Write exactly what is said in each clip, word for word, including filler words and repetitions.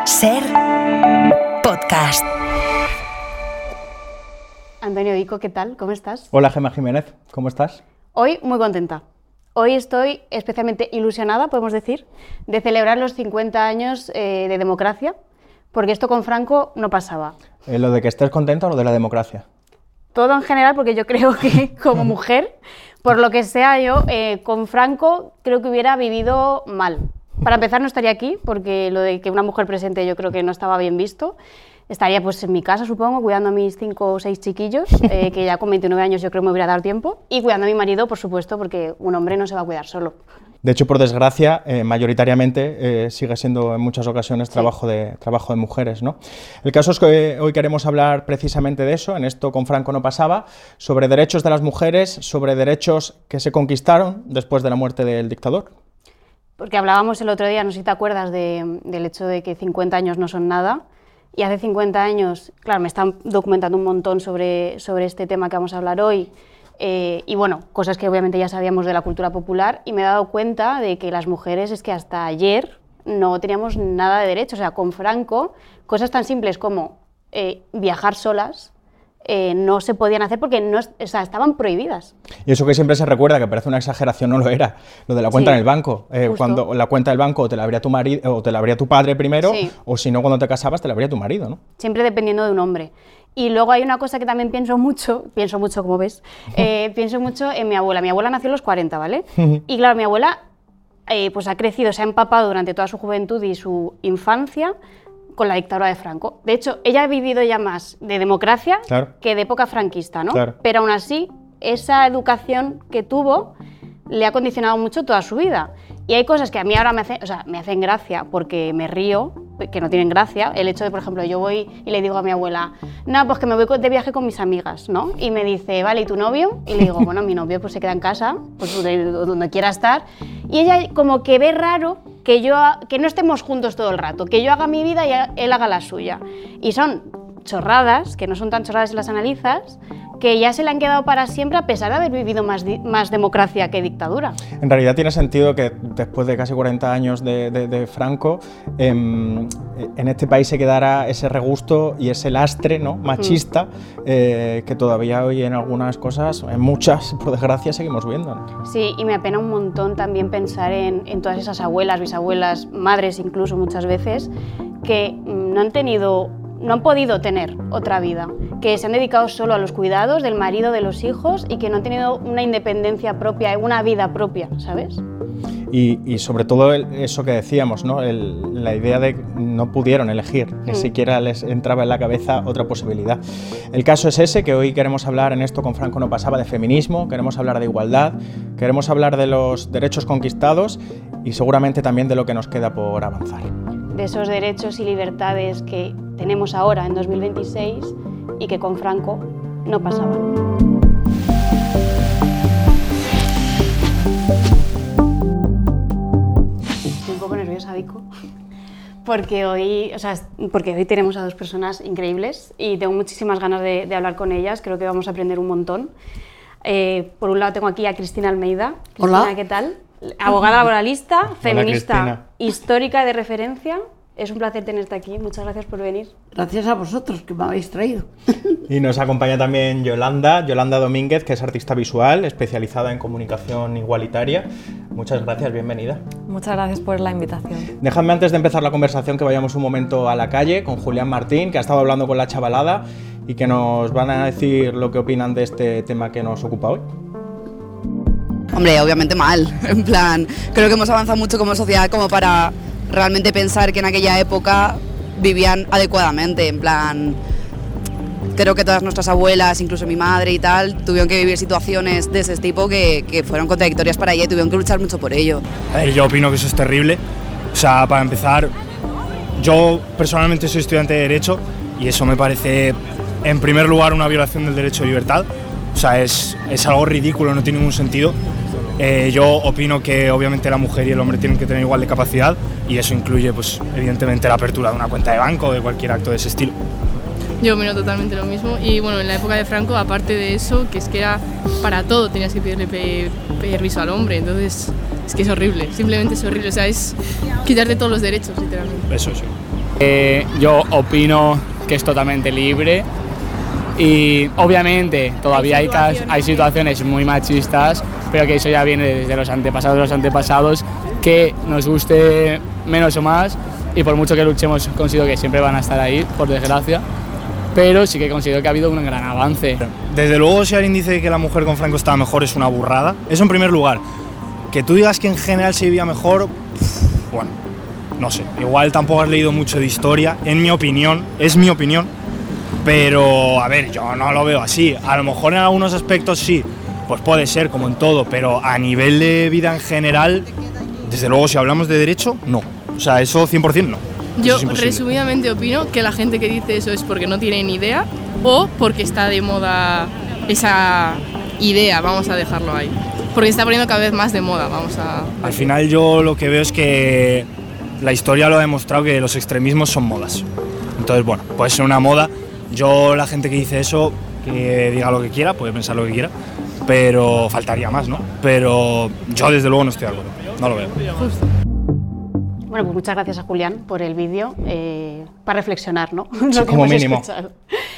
Ser podcast. Antonio Vico, ¿qué tal? ¿Cómo estás? Hola, Gemma Jiménez, ¿cómo estás? Hoy muy contenta. Hoy estoy especialmente ilusionada, podemos decir, de celebrar los cincuenta años eh, de democracia, porque esto con Franco no pasaba. Eh, ¿Lo de que estés contenta o lo de la democracia? Todo en general, porque yo creo que como mujer, por lo que sea yo, eh, con Franco creo que hubiera vivido mal. Para empezar no estaría aquí, porque lo de que una mujer presente yo creo que no estaba bien visto. Estaría pues en mi casa, supongo, cuidando a mis cinco o seis chiquillos, eh, que ya con veintinueve años yo creo que me hubiera dado tiempo, y cuidando a mi marido, por supuesto, porque un hombre no se va a cuidar solo. De hecho, por desgracia, eh, mayoritariamente eh, sigue siendo en muchas ocasiones sí. trabajo, de, trabajo de mujeres, ¿no? El caso es que hoy queremos hablar precisamente de eso, en esto con Franco no pasaba, sobre derechos de las mujeres, sobre derechos que se conquistaron después de la muerte del dictador. Porque hablábamos el otro día, no sé si te acuerdas, de, del hecho de que cincuenta años no son nada, y hace cincuenta años, claro, me están documentando un montón sobre, sobre este tema que vamos a hablar hoy, eh, y bueno, cosas que obviamente ya sabíamos de la cultura popular, y me he dado cuenta de que las mujeres es que hasta ayer no teníamos nada de derechos. O sea, con Franco, cosas tan simples como eh, viajar solas, Eh, no se podían hacer porque no, o sea, estaban prohibidas. Y eso que siempre se recuerda, que parece una exageración, no lo era, lo de la cuenta sí, en el banco. Eh, cuando la cuenta del banco te la abría tu marido o te la abría tu padre primero, sí. o si no, cuando te casabas te la abría tu marido, ¿no? Siempre dependiendo de un hombre. Y luego hay una cosa que también pienso mucho, pienso mucho, como ves, eh, pienso mucho en mi abuela. Mi abuela nació a los cuarenta, ¿vale? Y claro, mi abuela eh, pues ha crecido, se ha empapado durante toda su juventud y su infancia con la dictadura de Franco. De hecho, ella ha vivido ya más de democracia claro. que de época franquista, ¿no? Claro. Pero aún así, esa educación que tuvo le ha condicionado mucho toda su vida. Y hay cosas que a mí ahora me hacen, o sea, me hacen gracia porque me río, que no tienen gracia. El hecho de, por ejemplo, yo voy y le digo a mi abuela, no, pues que me voy de viaje con mis amigas, ¿no? Y me dice, vale, ¿y tu novio? Y le digo, bueno, mi novio pues se queda en casa, pues donde, donde quiera estar. Y ella como que ve raro que, yo, que no estemos juntos todo el rato, que yo haga mi vida y él haga la suya. Y son chorradas, que no son tan chorradas si las analizas, que ya se le han quedado para siempre a pesar de haber vivido más, di más democracia que dictadura. En realidad tiene sentido que después de casi cuarenta años de, de, de Franco, eh, en este país se quedara ese regusto y ese lastre, ¿no? machista, mm. eh, que todavía hoy en algunas cosas, en muchas, por desgracia, seguimos viendo, ¿no? Sí, y me apena un montón también pensar en, en todas esas abuelas, bisabuelas, madres incluso muchas veces, que no han tenido... no han podido tener otra vida, que se han dedicado solo a los cuidados del marido, de los hijos y que no han tenido una independencia propia, una vida propia, ¿sabes? Y, y sobre todo el, eso que decíamos, ¿no? El, la idea de que no pudieron elegir, ni mm. siquiera les entraba en la cabeza otra posibilidad. El caso es ese, que hoy queremos hablar en esto con Franco no pasaba de feminismo, queremos hablar de igualdad, queremos hablar de los derechos conquistados y seguramente también de lo que nos queda por avanzar. De esos derechos y libertades que tenemos ahora en dos mil veintiséis y que con Franco no pasaban. Estoy un poco nerviosa, Vico, porque hoy, o sea, porque hoy tenemos a dos personas increíbles y tengo muchísimas ganas de, de hablar con ellas. Creo que vamos a aprender un montón. Eh, por un lado tengo aquí a Cristina Almeida. Cristina, hola. ¿Qué tal? Abogada laboralista, feminista, Hola, histórica y de referencia. Es un placer tenerte aquí, muchas gracias por venir. Gracias a vosotros, que me habéis traído. Y nos acompaña también Yolanda, Yolanda Domínguez, que es artista visual, especializada en comunicación igualitaria. Muchas gracias, bienvenida. Muchas gracias por la invitación. Dejadme antes de empezar la conversación que vayamos un momento a la calle con Julián Martín, que ha estado hablando con la chavalada y que nos van a decir lo que opinan de este tema que nos ocupa hoy. Hombre, obviamente mal, en plan, creo que hemos avanzado mucho como sociedad como para realmente pensar que en aquella época vivían adecuadamente, en plan, creo que todas nuestras abuelas, incluso mi madre y tal, tuvieron que vivir situaciones de ese tipo que, que fueron contradictorias para ella y tuvieron que luchar mucho por ello. A ver, yo opino que eso es terrible, o sea, para empezar, yo personalmente soy estudiante de Derecho y eso me parece, en primer lugar, una violación del derecho de libertad, o sea, es, es algo ridículo, no tiene ningún sentido. Eh, yo opino que obviamente la mujer y el hombre tienen que tener igual de capacidad y eso incluye pues evidentemente la apertura de una cuenta de banco o de cualquier acto de ese estilo. Yo opino totalmente lo mismo y bueno, en la época de Franco, aparte de eso, que es que era para todo, tenías que pedirle pe permiso al hombre, entonces es que es horrible, simplemente es horrible, o sea, es quitarte todos los derechos, literalmente. Eso sí. Eh, yo opino que es totalmente libre y obviamente todavía hay, hay, hay situaciones muy machistas, pero que eso ya viene desde los antepasados de los antepasados, que nos guste menos o más, y por mucho que luchemos considero que siempre van a estar ahí, por desgracia, pero sí que considero que ha habido un gran avance. Desde luego, si alguien dice que la mujer con Franco estaba mejor, es una burrada. Eso en primer lugar. Que tú digas que en general se vivía mejor, pff, bueno, no sé, igual tampoco has leído mucho de historia, en mi opinión, es mi opinión, pero a ver, yo no lo veo así. A lo mejor en algunos aspectos sí, pues puede ser, como en todo, pero a nivel de vida en general, desde luego, si hablamos de derecho, no. O sea, eso cien por ciento no. Yo resumidamente opino que la gente que dice eso es porque no tiene ni idea o porque está de moda esa idea, vamos a dejarlo ahí. Porque se está poniendo cada vez más de moda, vamos a... Al final yo lo que veo es que la historia lo ha demostrado, que los extremismos son modas. Entonces, bueno, puede ser una moda. Yo, la gente que dice eso, que diga lo que quiera, puede pensar lo que quiera, pero faltaría más, ¿no? Pero yo desde luego no estoy de acuerdo, no lo veo. Justo. Bueno, pues muchas gracias a Julián por el vídeo, eh, para reflexionar, ¿no? Sí, Lo que como hemos mínimo. escuchado.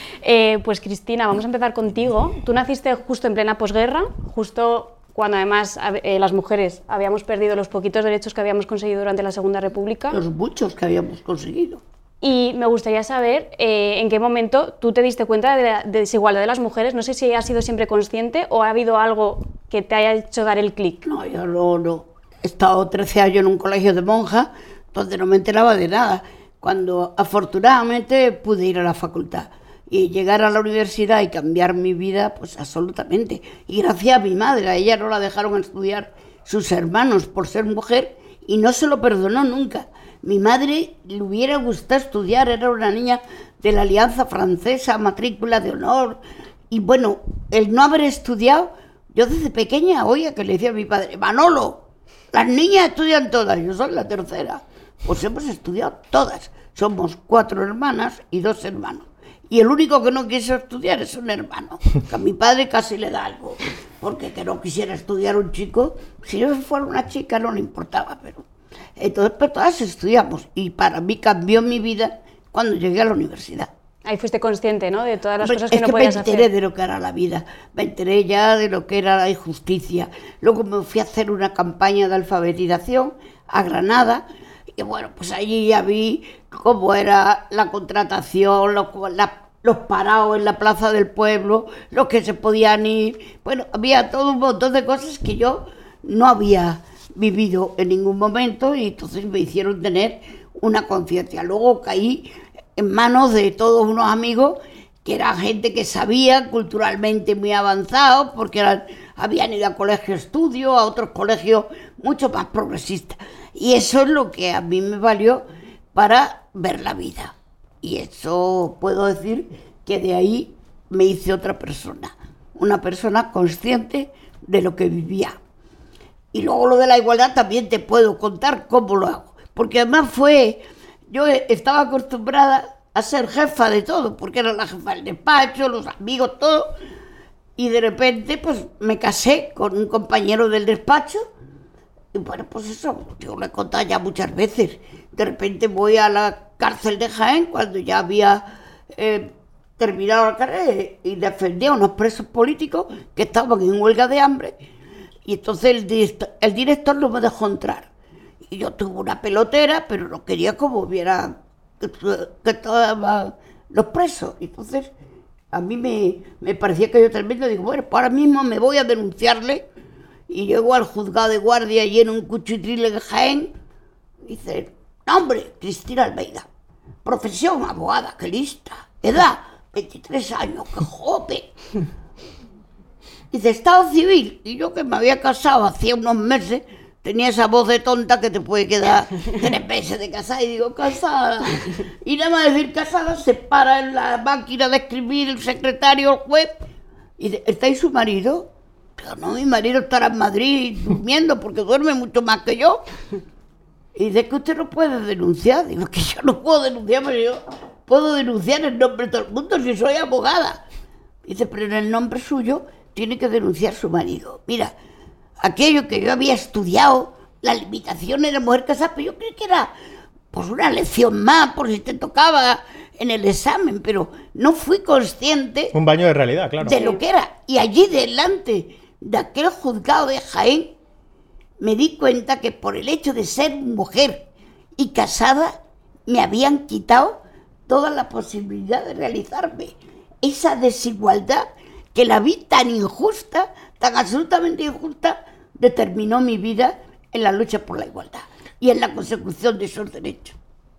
Eh, pues Cristina, vamos a empezar contigo. Tú naciste justo en plena posguerra, justo cuando además eh, las mujeres habíamos perdido los poquitos derechos que habíamos conseguido durante la Segunda República. Los muchos que habíamos conseguido. Y me gustaría saber eh, en qué momento tú te diste cuenta de la de desigualdad de las mujeres. No sé si has sido siempre consciente o ha habido algo que te haya hecho dar el clic. No, yo no, no. He estado trece años en un colegio de monjas donde no me enteraba de nada, cuando afortunadamente pude ir a la facultad y llegar a la universidad y cambiar mi vida, pues absolutamente. Y gracias a mi madre, a ella no la dejaron estudiar sus hermanos por ser mujer y no se lo perdonó nunca. Mi madre le hubiera gustado estudiar, era una niña de la Alianza Francesa, matrícula de honor, y bueno, el no haber estudiado, yo desde pequeña oía que le decía a mi padre, Manolo, las niñas estudian todas, yo soy la tercera. Pues hemos estudiado todas. Somos cuatro hermanas y dos hermanos. Y el único que no quiso estudiar es un hermano, que a mi padre casi le da algo. Porque que no quisiera estudiar un chico, si yo fuera una chica no le importaba. Pero entonces, pero todas estudiamos. Y para mí cambió mi vida cuando llegué a la universidad. Ahí fuiste consciente, ¿no?, de todas las Hombre, cosas que es no que podías me enteré hacer. de lo que era la vida, me enteré ya de lo que era la injusticia. Luego me fui a hacer una campaña de alfabetización a Granada y bueno, pues allí ya vi cómo era la contratación, los, la, los parados en la plaza del pueblo, los que se podían ir. Bueno, había todo un montón de cosas que yo no había vivido en ningún momento y entonces me hicieron tener una conciencia. Luego caí en manos de todos unos amigos que eran gente que sabía, culturalmente muy avanzados, porque eran, habían ido a colegio estudio, a otros colegios mucho más progresistas. Y eso es lo que a mí me valió para ver la vida. Y eso puedo decir que de ahí me hice otra persona, una persona consciente de lo que vivía. Y luego lo de la igualdad también te puedo contar cómo lo hago, porque además fue... Yo estaba acostumbrada a ser jefa de todo, porque era la jefa del despacho, los amigos, todo. Y de repente, pues, me casé con un compañero del despacho. Y bueno, pues eso, yo lo he contado ya muchas veces. De repente voy a la cárcel de Jaén, cuando ya había eh, terminado la carrera, y defendía a unos presos políticos que estaban en huelga de hambre. Y entonces el director, el director no me dejó entrar. Y yo tuve una pelotera, pero no quería como hubiera que, que estaban los presos. Entonces, a mí me, me parecía que yo tremendo. Digo, bueno, pues ahora mismo me voy a denunciarle. Y llego al juzgado de guardia y en un cuchitril en Jaén. Y dice, nombre, Cristina Almeida. Profesión, abogada, qué lista. Edad, veintitrés años, qué joven. Dice, estado civil. Y yo que me había casado hacía unos meses... Tenía esa voz de tonta que te puede quedar tres meses de casada y digo, casada. Y nada más decir casada, se para en la máquina de escribir el secretario, el juez, y dice, ¿está ahí su marido? Pero no, mi marido estará en Madrid durmiendo porque duerme mucho más que yo. Y dice que usted no puede denunciar. Digo, que yo no puedo denunciar, pero yo puedo denunciar en nombre de todo el mundo si soy abogada. Dice, pero en el nombre suyo tiene que denunciar su marido. Mira, aquello que yo había estudiado, la limitación de la mujer casada, pero yo creí que era pues una lección más, por si te tocaba en el examen, pero no fui consciente Un baño de realidad, claro. de lo que era. Y allí delante de aquel juzgado de Jaén, me di cuenta que por el hecho de ser mujer y casada, me habían quitado toda la posibilidad de realizarme. Esa desigualdad que la vi tan injusta, tan absolutamente injusta, determinó mi vida en la lucha por la igualdad y en la consecución de esos derechos.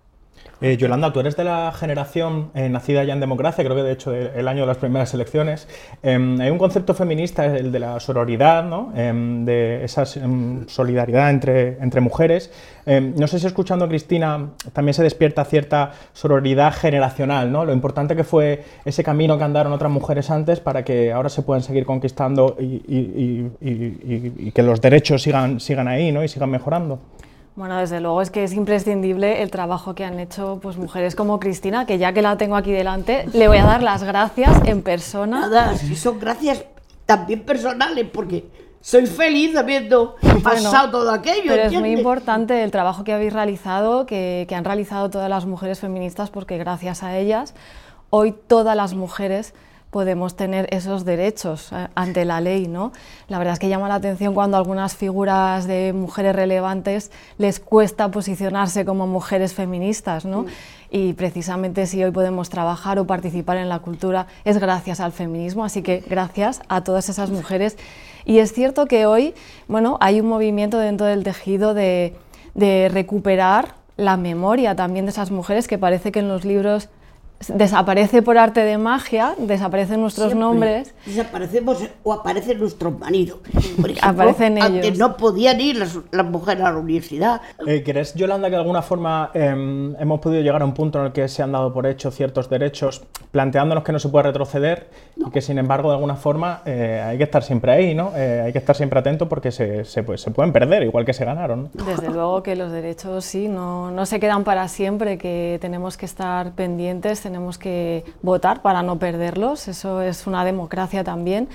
Eh, Yolanda, tú eres de la generación eh, nacida ya en democracia, creo que de hecho el, el año de las primeras elecciones. Eh, hay un concepto feminista, el de la sororidad, ¿no? Eh, de esa eh, solidaridad entre, entre mujeres. Eh, no sé si escuchando a Cristina también se despierta cierta sororidad generacional, ¿no? Lo importante que fue ese camino que andaron otras mujeres antes para que ahora se puedan seguir conquistando y, y, y, y, y, y que los derechos sigan, sigan ahí, ¿no? Y sigan mejorando. Bueno, desde luego es que es imprescindible el trabajo que han hecho pues, mujeres como Cristina, que ya que la tengo aquí delante, le voy a dar las gracias en persona. Nada, si son gracias también personales, porque soy feliz habiendo pasado Bueno, todo aquello. Pero ¿entiendes? es muy importante el trabajo que habéis realizado, que, que han realizado todas las mujeres feministas, porque gracias a ellas, hoy todas las mujeres podemos tener esos derechos eh, ante la ley, ¿no? La verdad es que llama la atención cuando a algunas figuras de mujeres relevantes les cuesta posicionarse como mujeres feministas, ¿no? Sí. Y precisamente si hoy podemos trabajar o participar en la cultura es gracias al feminismo, así que gracias a todas esas mujeres. Y es cierto que hoy, bueno, hay un movimiento dentro del tejido de, de recuperar la memoria también de esas mujeres, que parece que en los libros desaparece por arte de magia, desaparecen nuestros Siempre nombres. Desaparecemos o aparecen nuestros maridos. Por ejemplo, aparecen antes ellos. no podían ir las, las mujeres a la universidad. Eh, ¿Crees, Yolanda, que de alguna forma eh, hemos podido llegar a un punto en el que se han dado por hecho ciertos derechos, planteándonos que no se puede retroceder no. y que sin embargo de alguna forma eh, hay que estar siempre ahí, ¿no? Eh, hay que estar siempre atento porque se, se, pues, se pueden perder, igual que se ganaron, ¿no? Desde luego que los derechos sí, no, no se quedan para siempre, que tenemos que estar pendientes, tenemos que votar para no perderlos, eso es una democracia también.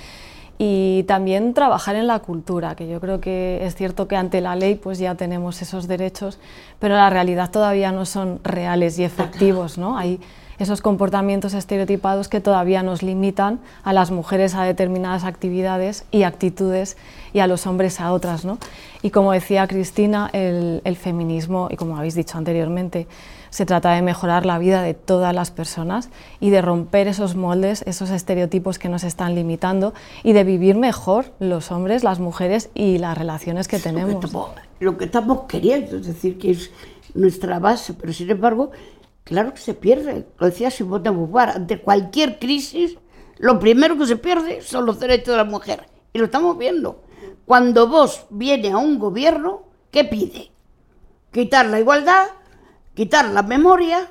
Y también trabajar en la cultura, que yo creo que es cierto que ante la ley pues ya tenemos esos derechos, pero la realidad todavía no son reales y efectivos, ¿no? Hay esos comportamientos estereotipados que todavía nos limitan a las mujeres a determinadas actividades y actitudes y a los hombres a otras, ¿no? Y como decía Cristina, el, el feminismo, y como habéis dicho anteriormente, se trata de mejorar la vida de todas las personas y de romper esos moldes, esos estereotipos que nos están limitando y de vivir mejor los hombres, las mujeres y las relaciones que tenemos. Lo que estamos, lo que estamos queriendo, es decir, que es nuestra base, pero sin embargo, claro que se pierde. Lo decía Simone de Beauvoir, ante cualquier crisis, lo primero que se pierde son los derechos de la mujer. Y lo estamos viendo. Cuando Vox viene a un gobierno, ¿qué pide? Quitar la igualdad, quitar la memoria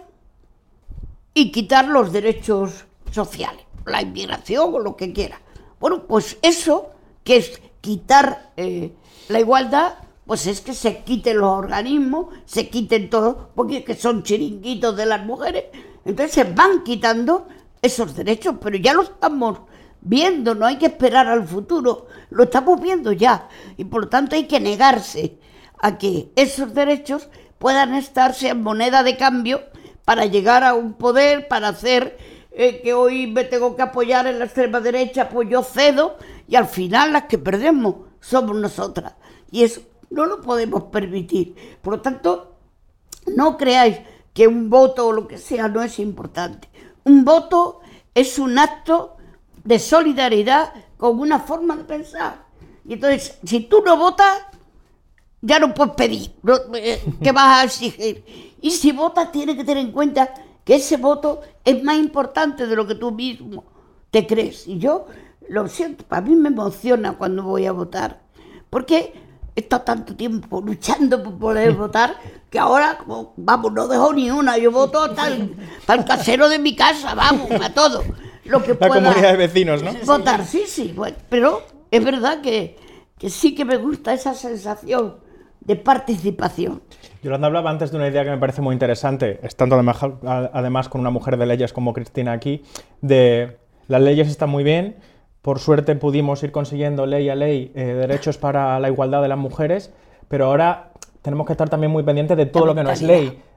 y quitar los derechos sociales, la inmigración o lo que quiera. Bueno, pues eso, que es quitar eh, la igualdad, pues es que se quiten los organismos, se quiten todo, porque es que son chiringuitos de las mujeres, entonces se van quitando esos derechos, pero ya lo estamos viendo, no hay que esperar al futuro, lo estamos viendo ya, y por lo tanto hay que negarse a que esos derechos puedan estarse en moneda de cambio para llegar a un poder, para hacer eh, que hoy me tengo que apoyar en la extrema derecha, pues yo cedo, y al final las que perdemos somos nosotras, y eso no lo podemos permitir. Por lo tanto, no creáis que un voto o lo que sea no es importante. Un voto es un acto de solidaridad con una forma de pensar. Y entonces, si tú no votas, ya no puedes pedir, ¿no? ¿Qué vas a exigir? Y si votas, tienes que tener en cuenta que ese voto es más importante de lo que tú mismo te crees. Y yo, lo siento, para mí me emociona cuando voy a votar, porque he estado tanto tiempo luchando por poder votar, que ahora, vamos, no dejo ni una, yo voto hasta el, hasta el casero de mi casa, vamos, a todo. Lo que la pueda comunidad de vecinos, ¿no? Votar, sí, sí, bueno, pero es verdad que, que sí que me gusta esa sensación de participación. Yolanda hablaba antes de una idea que me parece muy interesante, estando además, además con una mujer de leyes como Cristina aquí, de las leyes están muy bien, por suerte pudimos ir consiguiendo ley a ley eh, derechos para la igualdad de las mujeres, pero ahora tenemos que estar también muy pendientes de todo lo que no es ley,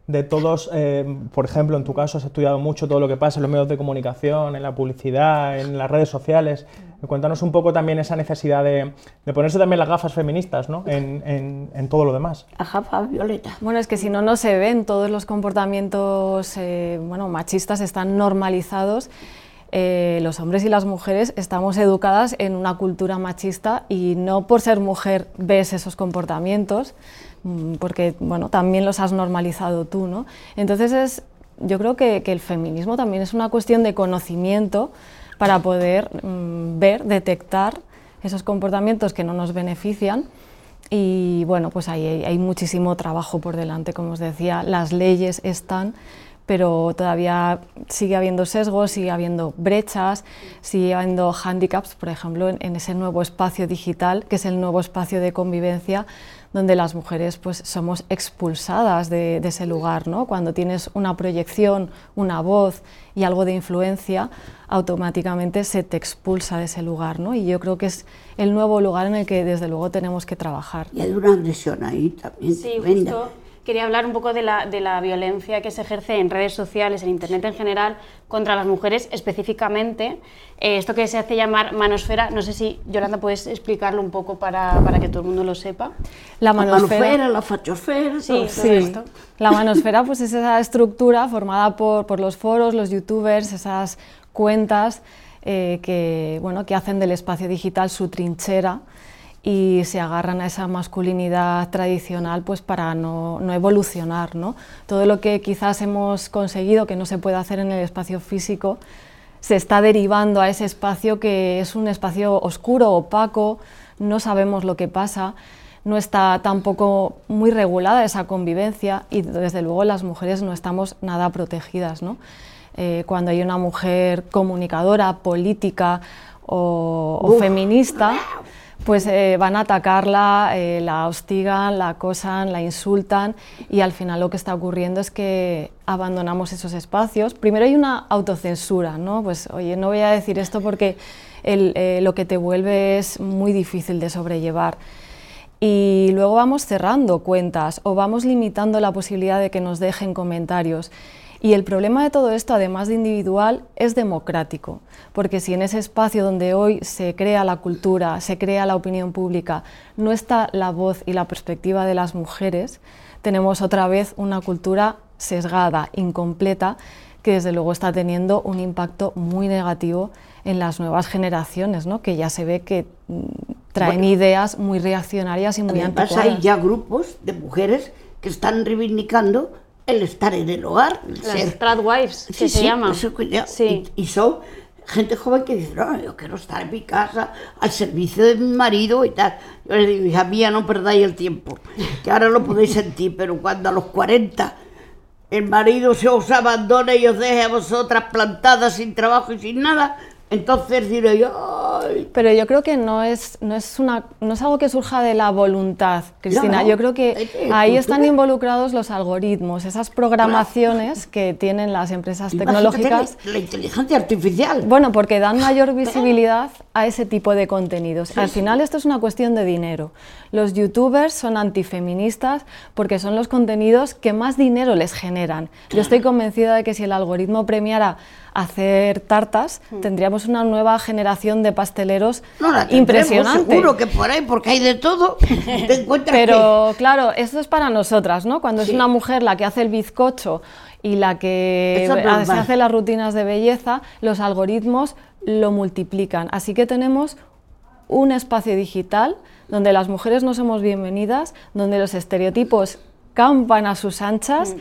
de todos, eh, por ejemplo, en tu caso has estudiado mucho todo lo que pasa en los medios de comunicación, en la publicidad, en las redes sociales. Cuéntanos un poco también esa necesidad de, de ponerse también las gafas feministas, ¿no? en, en, en todo lo demás. Las gafas violetas. Bueno, es que si no, no se ven, todos los comportamientos eh, bueno, machistas están normalizados. Eh, los hombres y las mujeres estamos educadas en una cultura machista y no por ser mujer ves esos comportamientos, porque bueno, también los has normalizado tú, ¿no? Entonces es, yo creo que, que el feminismo también es una cuestión de conocimiento para poder mmm, ver, detectar esos comportamientos que no nos benefician y bueno, pues ahí hay, hay muchísimo trabajo por delante, como os decía, las leyes están, pero todavía sigue habiendo sesgos, sigue habiendo brechas, sigue habiendo handicaps, por ejemplo, en, en ese nuevo espacio digital, que es el nuevo espacio de convivencia, donde las mujeres pues, somos expulsadas de, de ese lugar, ¿no? Cuando tienes una proyección, una voz y algo de influencia, automáticamente se te expulsa de ese lugar, ¿no? Y yo creo que es el nuevo lugar en el que desde luego tenemos que trabajar. Y hay una agresión ahí también. Sí, tremenda. justo. Quería hablar un poco de la, de la violencia que se ejerce en redes sociales, en Internet en general, contra las mujeres específicamente. Eh, esto que se hace llamar manosfera, no sé si, Yolanda, puedes explicarlo un poco para, para que todo el mundo lo sepa. La manosfera, la, manosfera, la fachosfera, sí, todo sí. esto. La manosfera pues, es esa estructura formada por, por los foros, los youtubers, esas cuentas eh, que, bueno, que hacen del espacio digital su trinchera y se agarran a esa masculinidad tradicional pues para no, no evolucionar, ¿no? Todo lo que quizás hemos conseguido que no se puede hacer en el espacio físico se está derivando a ese espacio que es un espacio oscuro, opaco, no sabemos lo que pasa, no está tampoco muy regulada esa convivencia y desde luego las mujeres no estamos nada protegidas, ¿no? Eh, cuando hay una mujer comunicadora, política o, o feminista, pues eh, van a atacarla, eh, la hostigan, la acosan, la insultan y al final lo que está ocurriendo es que abandonamos esos espacios. Primero hay una autocensura, ¿no? Pues oye, no voy a decir esto porque el, eh, lo que te vuelve es muy difícil de sobrellevar. Y luego vamos cerrando cuentas o vamos limitando la posibilidad de que nos dejen comentarios. Y el problema de todo esto, además de individual, es democrático, porque si en ese espacio donde hoy se crea la cultura, se crea la opinión pública, no está la voz y la perspectiva de las mujeres, tenemos otra vez una cultura sesgada, incompleta, que desde luego está teniendo un impacto muy negativo en las nuevas generaciones, ¿no? Que ya se ve que traen bueno, ideas muy reaccionarias y muy anticuadas. Hay ya grupos de mujeres que están reivindicando el estar en el hogar, el las ser. Tradwives, que sí, se sí, llama. Eso que ya, sí. y, y son gente joven que dice, no, yo quiero estar en mi casa, al servicio de mi marido y tal. Yo les digo, hija mía, no perdáis el tiempo, que ahora lo podéis sentir, pero cuando a los cuarenta el marido se os abandona y os deje a vosotras plantadas sin trabajo y sin nada, entonces diré yo, ay. Pero yo creo que no es, no, es una, no es algo que surja de la voluntad, Cristina. No, no. Yo creo que ahí están involucrados los algoritmos, esas programaciones que tienen las empresas tecnológicas. La inteligencia artificial. Bueno, porque dan mayor visibilidad a ese tipo de contenidos. Sí, Al sí. final esto es una cuestión de dinero. Los youtubers son antifeministas porque son los contenidos que más dinero les generan. Yo estoy convencida de que si el algoritmo premiara hacer tartas, hmm. tendríamos una nueva generación de pasteleros no, la impresionante. Seguro que por ahí, porque hay de todo, te encuentras. Pero que... claro, esto es para nosotras, ¿no? Cuando sí. es una mujer la que hace el bizcocho y la que se hace las rutinas de belleza, los algoritmos lo multiplican. Así que tenemos un espacio digital donde las mujeres no somos bienvenidas, donde los estereotipos campan a sus anchas. Hmm.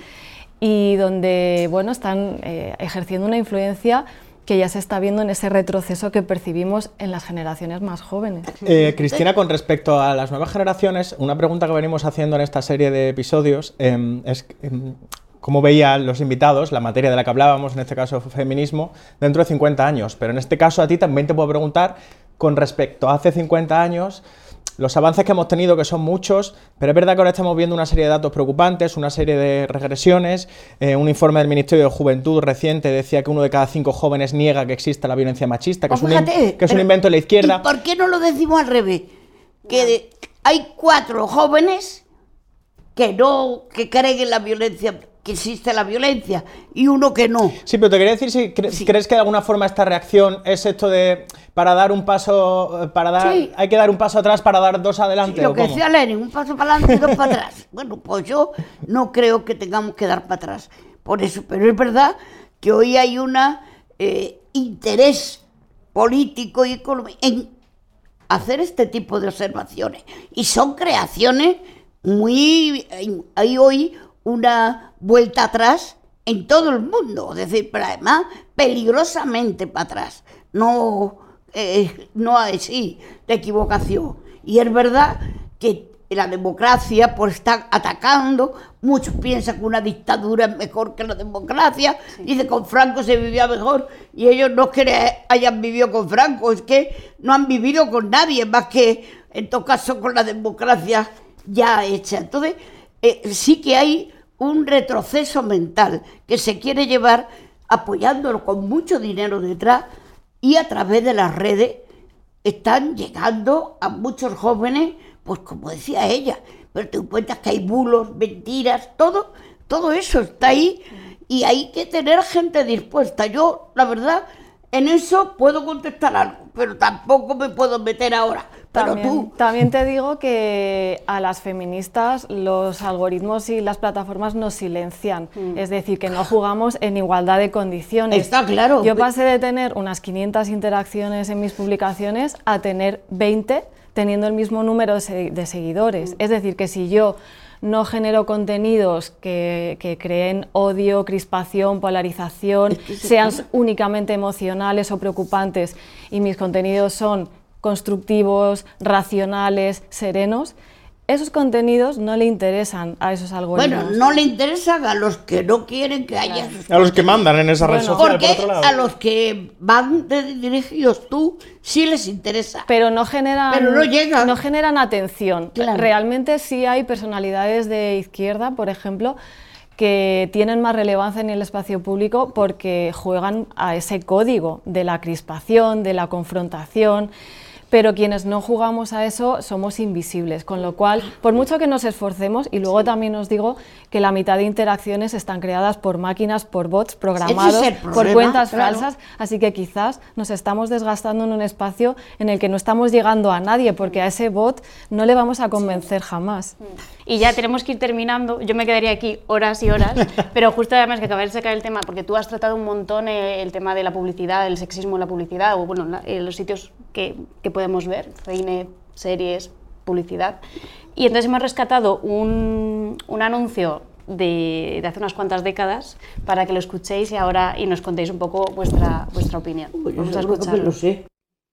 Y donde bueno, están eh, ejerciendo una influencia que ya se está viendo en ese retroceso que percibimos en las generaciones más jóvenes. Eh, Cristina, con respecto a las nuevas generaciones, una pregunta que venimos haciendo en esta serie de episodios eh, es eh, cómo veían los invitados la materia de la que hablábamos, en este caso feminismo, dentro de cincuenta años. Pero en este caso a ti también te puedo preguntar con respecto a hace cincuenta años, los avances que hemos tenido, que son muchos, pero es verdad que ahora estamos viendo una serie de datos preocupantes, una serie de regresiones. Eh, un informe del Ministerio de Juventud reciente decía que uno de cada cinco jóvenes niega que exista la violencia machista, que, oh, es, fíjate, un, que es un invento de la izquierda. ¿Y por qué no lo decimos al revés? Que de, hay cuatro jóvenes que no que creen en la violencia que existe la violencia y uno que no. Sí, pero te quería decir si cre sí. crees que de alguna forma esta reacción es esto de para dar un paso, para dar, sí. hay que dar un paso atrás para dar dos adelante. Sí, lo ¿o que cómo? decía Lenin, un paso para adelante y dos para atrás. Bueno, pues yo no creo que tengamos que dar para atrás por eso, pero es verdad que hoy hay un eh, interés político y económico en hacer este tipo de observaciones y son creaciones muy, hay hoy una vuelta atrás en todo el mundo, es decir, pero además peligrosamente para atrás, no, eh, no así de equivocación. Y es verdad que la democracia, por estar atacando, muchos piensan que una dictadura es mejor que la democracia, sí. Dice con Franco se vivía mejor, y ellos no es que hayan vivido con Franco, es que no han vivido con nadie, más que en todo caso con la democracia ya hecha. Entonces, eh, sí que hay un retroceso mental que se quiere llevar apoyándolo con mucho dinero detrás y a través de las redes están llegando a muchos jóvenes, pues como decía ella, pero te encuentras que hay bulos, mentiras, todo, todo eso está ahí y hay que tener gente dispuesta. Yo, la verdad, en eso puedo contestar algo, pero tampoco me puedo meter ahora. Pero también, tú... también te digo que a las feministas los algoritmos y las plataformas nos silencian, mm. es decir, que no jugamos en igualdad de condiciones. Está claro. Yo pasé de tener unas quinientas interacciones en mis publicaciones a tener veinte teniendo el mismo número de seguidores. Mm. Es decir, que si yo no genero contenidos que, que creen odio, crispación, polarización, sean únicamente emocionales o preocupantes, y mis contenidos son constructivos, racionales, serenos, esos contenidos no le interesan a esos algoritmos. Bueno, no le interesan a los que no quieren que haya... A los que mandan en esa red bueno, social, porque por otro lado. A los que van dirigidos tú, sí les interesa. Pero no generan, Pero no llegan. No generan atención. Claro. Realmente sí hay personalidades de izquierda, por ejemplo, que tienen más relevancia en el espacio público porque juegan a ese código de la crispación, de la confrontación, pero quienes no jugamos a eso somos invisibles, con lo cual, por mucho que nos esforcemos, y luego sí. también os digo que la mitad de interacciones están creadas por máquinas, por bots programados, es por cuentas claro. falsas, así que quizás nos estamos desgastando en un espacio en el que no estamos llegando a nadie, porque a ese bot no le vamos a convencer jamás. Y ya tenemos que ir terminando, yo me quedaría aquí horas y horas, pero justo además que acabas de sacar el tema, porque tú has tratado un montón el tema de la publicidad, el sexismo en la publicidad, o bueno, en los sitios que, que podemos ver, cine, series, publicidad, y entonces hemos rescatado un, un anuncio de, de hace unas cuantas décadas para que lo escuchéis y ahora y nos contéis un poco vuestra, vuestra opinión. Pues vamos a escucharlo. Lo sé.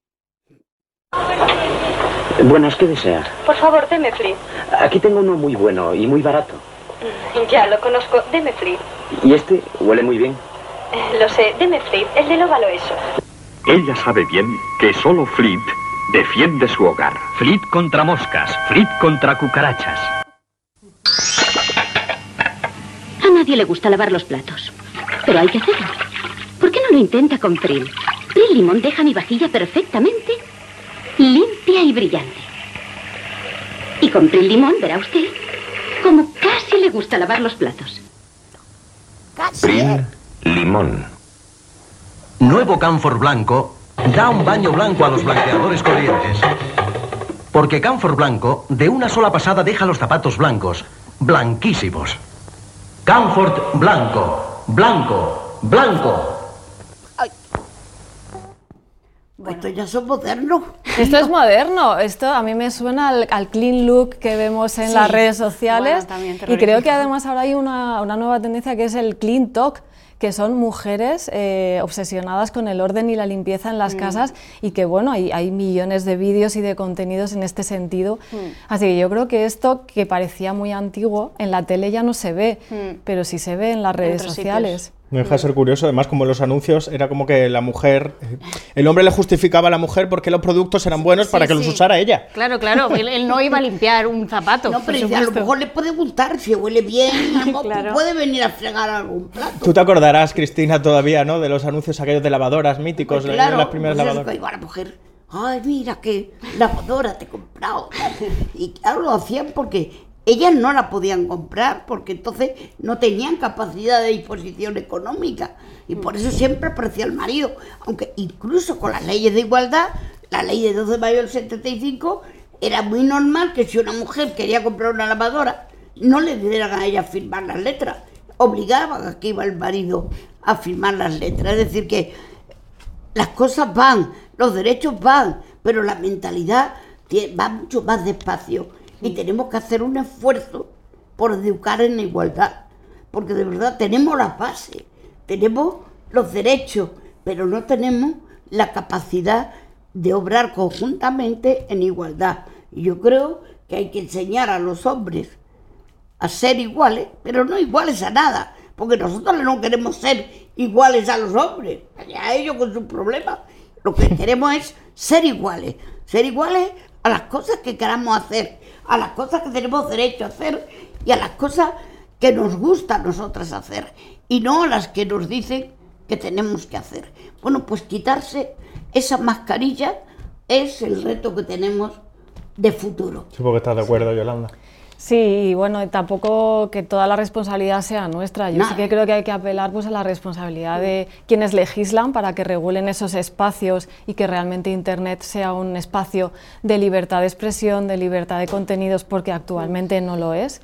Buenas, ¿qué desea? Por favor, deme Flip. Aquí tengo uno muy bueno y muy barato. Ya lo conozco, deme Flip. ¿Y este? Huele muy bien. Eh, lo sé, deme Flip, el del óvalo eso. Ella sabe bien que solo Fleet defiende su hogar. Fleet contra moscas, Fleet contra cucarachas. A nadie le gusta lavar los platos, pero hay que hacerlo. ¿Por qué no lo intenta con Pril? Pril Limón deja mi vajilla perfectamente limpia y brillante. Y con Pril Limón verá usted como casi le gusta lavar los platos. Pril Limón. Nuevo Camphor Blanco da un baño blanco a los blanqueadores corrientes. Porque Camphor Blanco de una sola pasada deja los zapatos blancos, blanquísimos. Camphor Blanco, blanco, blanco. Bueno. Esto ya es moderno. Esto es moderno. Esto a mí me suena al, al clean look que vemos en sí. las redes sociales. Bueno, y creo que además ahora hay una, una nueva tendencia que es el clean talk, que son mujeres eh, obsesionadas con el orden y la limpieza en las mm. casas, y que bueno, hay, hay millones de vídeos y de contenidos en este sentido. Mm. Así que yo creo que esto, que parecía muy antiguo, en la tele ya no se ve, mm. pero sí se ve en las redes sociales. Sitios. No deja de ser curioso, además como en los anuncios era como que la mujer, el hombre le justificaba a la mujer porque los productos eran buenos sí, para que sí. los usara ella. Claro, claro, él, él no iba a limpiar un zapato. No, pero a lo mejor le puede gustar, si huele bien, a lo mejor claro. puede venir a fregar algún plato. Tú te acordarás, Cristina, todavía, ¿no?, de los anuncios aquellos de lavadoras míticos, pues claro, de las primeras pues lavadoras. Iba a la mujer, ay, mira qué lavadora te he comprado. Y claro, lo hacían porque ellas no la podían comprar porque entonces no tenían capacidad de disposición económica y por eso siempre aparecía el marido, aunque incluso con las leyes de igualdad, la ley de doce de mayo del setenta y cinco, era muy normal que si una mujer quería comprar una lavadora no le dieran a ella firmar las letras, obligaban a que iba el marido a firmar las letras, es decir que las cosas van, los derechos van, pero la mentalidad va mucho más despacio y tenemos que hacer un esfuerzo por educar en la igualdad, porque de verdad tenemos la base, tenemos los derechos, pero no tenemos la capacidad de obrar conjuntamente en igualdad. Y yo creo que hay que enseñar a los hombres a ser iguales, pero no iguales a nada, porque nosotros no queremos ser iguales a los hombres, allá ellos con sus problemas. Lo que queremos es ser iguales, ser iguales a las cosas que queramos hacer, a las cosas que tenemos derecho a hacer y a las cosas que nos gusta a nosotras hacer y no a las que nos dicen que tenemos que hacer. Bueno, pues quitarse esa mascarilla es el reto que tenemos de futuro. Supongo que estás de acuerdo, Yolanda. Sí, y bueno, tampoco que toda la responsabilidad sea nuestra. Yo Nada. sí que creo que hay que apelar pues, a la responsabilidad de quienes legislan para que regulen esos espacios y que realmente Internet sea un espacio de libertad de expresión, de libertad de contenidos, porque actualmente no lo es.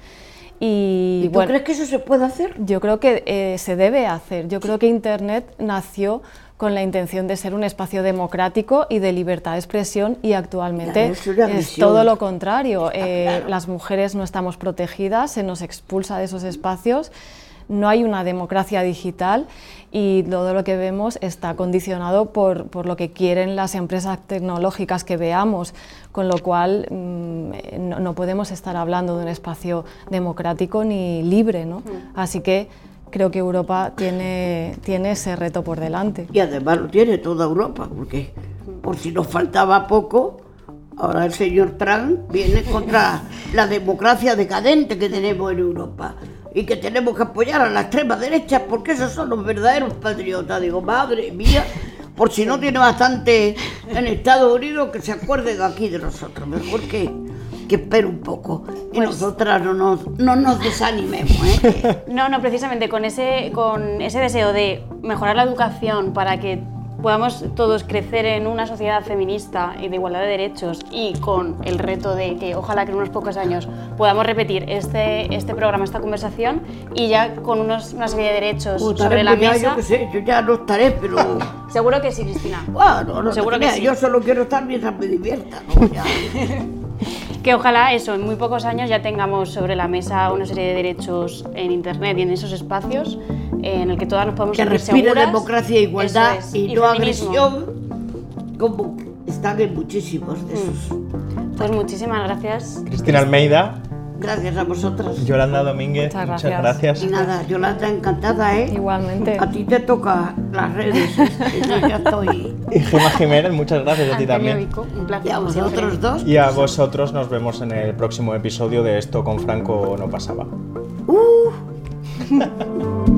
Y, ¿Y tú bueno, crees que eso se puede hacer? Yo creo que eh, se debe hacer. Yo creo que Internet nació con la intención de ser un espacio democrático y de libertad de expresión y actualmente claro, es, es todo lo contrario. Eh, claro. Las mujeres no estamos protegidas, se nos expulsa de esos espacios, no hay una democracia digital y todo lo que vemos está condicionado por, por lo que quieren las empresas tecnológicas que veamos, con lo cual mmm, no, no podemos estar hablando de un espacio democrático ni libre, ¿no? Mm. Así que creo que Europa tiene, tiene ese reto por delante. Y además lo tiene toda Europa, porque por si nos faltaba poco, ahora el señor Trump viene contra la democracia decadente que tenemos en Europa y que tenemos que apoyar a la extrema derecha porque esos son los verdaderos patriotas. Digo, madre mía, por si no tiene bastante en Estados Unidos, que se acuerden aquí de nosotros, mejor que... que espere un poco y pues, nosotras no nos, no nos desanimemos, ¿eh? No, no, precisamente con ese, con ese deseo de mejorar la educación para que podamos todos crecer en una sociedad feminista y de igualdad de derechos y con el reto de que ojalá que en unos pocos años podamos repetir este, este programa, esta conversación y ya con unos, una serie de derechos pues sobre la ya, mesa. Yo qué sé, yo ya no estaré, pero... Seguro que sí, Cristina. Bueno, no, seguro no, que sí. Yo solo quiero estar mientras me divierta, ¿no? Ya. Que ojalá eso, en muy pocos años ya tengamos sobre la mesa una serie de derechos en Internet y en esos espacios en el que todas nos podemos que sentir respire seguras. democracia, igualdad es, y, y no feminismo. agresión, como están en muchísimos de esos. Pues muchísimas gracias. Cristina Almeida. Gracias a vosotras. Yolanda Domínguez, muchas muchas gracias. gracias. Y nada, Yolanda, encantada, ¿eh? Igualmente. A ti te toca las redes, yo ya estoy. Y Gemma Jiménez, muchas gracias a ti también. Vico, un placer. Y a vosotros dos. Y a vosotros nos vemos en el próximo episodio de Esto con Franco no pasaba. Uh.